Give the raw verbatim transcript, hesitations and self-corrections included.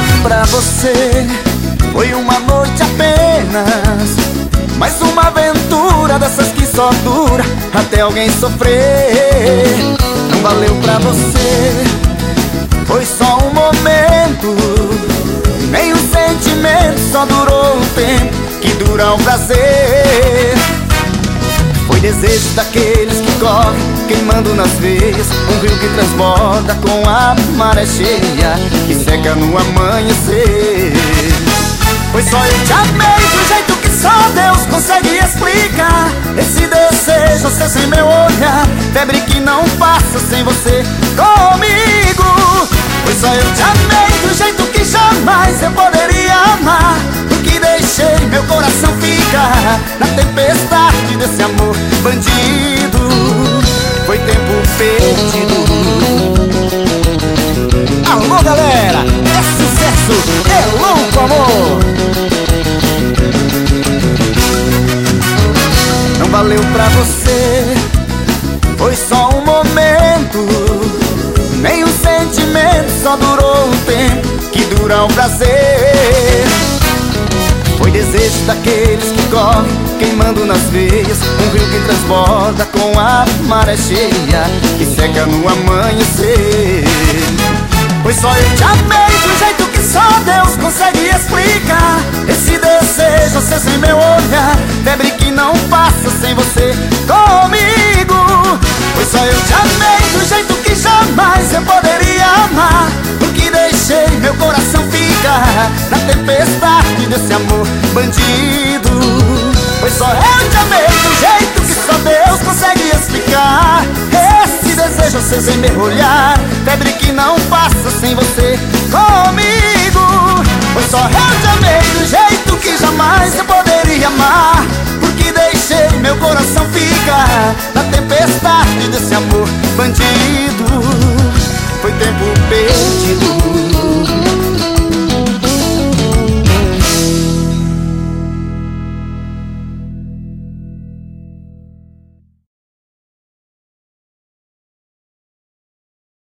pra você foi uma noite apenas, mais uma aventura dessas que só dura até alguém sofrer. Não valeu pra você, foi só um momento, nem um sentimento, só durou um tempo que dura o prazer. Foi desejo daqueles que correm, queimando nas veias, um rio que transborda com a maré cheia, que seca no amanhecer. Foi só eu te amei do jeito que só Deus consegue explicar. Esse desejo seu sem meu olhar, febre que não passa sem você comigo. Foi só eu te amei do jeito que jamais eu poderia amar, porque deixei meu coração ficar na tempestade desse amor bandido. Foi tempo perdido. Alô galera, é sucesso, é louco amor. Não valeu pra você, foi só um momento, nem um sentimento, só durou um tempo que dura o prazer. Foi desejo daqueles que correm, queimando nas veias, um rio que transborda com a maré cheia, que seca no amanhecer. Foi só eu te amei do jeito que só Deus consegue explicar. Esse desejo seu sem meu olhar, febre que não passa sem você comigo. Foi só eu te amei do jeito que jamais eu poderia amar, porque deixei meu coração ficar na tempestade desse amor bandido. Foi só eu te amei do jeito que só Deus consegue explicar. Esse desejo seu sem meu olhar, febre que não passa sem você comigo. Foi só eu te amei do jeito que jamais eu poderia amar,